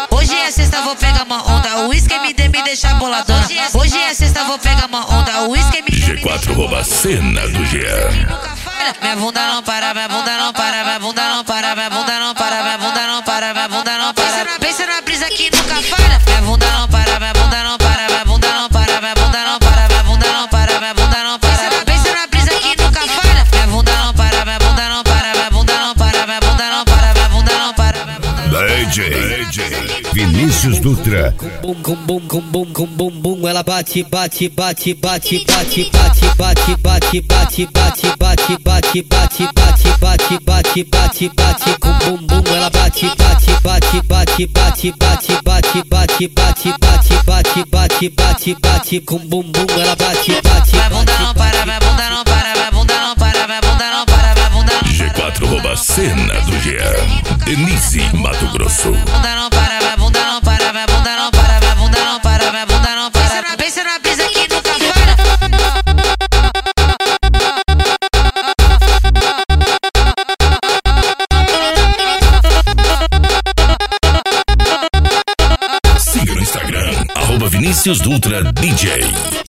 Hoje é sexta, vou pegar uma onda. O uísque me deixa boladona. Hoje é sexta, vou pegar uma onda. O uísque me G4 rouba a cena do Jean. Minha bunda não para, minha bunda não para, minha bunda não para, minha bunda não para, minha bunda não para, minha bunda não para. Pensa na brisa que nunca falha. Minha bunda não para, minha bunda não para, minha bunda não para, minha bunda não para, minha bunda não para, minha bunda não para. Pensa na brisa que nunca falha. Minha bunda não para, minha bunda não para, minha bunda não para, minha bunda não para, minha bunda não para, minha bunda não para. DJ Vinícius Dutra. Bum bum bum bum bum bum bum bum, ela bate bate bate bate bate bate bate bate bate bate bate bate bate bate bate bate bate com bum bum, ela bate bate bate bate bate bate bate bate bate bate bate bate bate com bum bum, ela bate bate. Minha bunda não para, minha bunda não para, minha bunda não para, minha bunda não para, minha bunda não para. G4 rouba a cena do Jean. Denise, Mato Grosso. Minha bunda não para, minha bunda não para, minha bunda não para, minha bunda não para, minha bunda não para. Pensa na brisa que nunca falha. Siga no Instagram, @Vinícius Dutra DJ.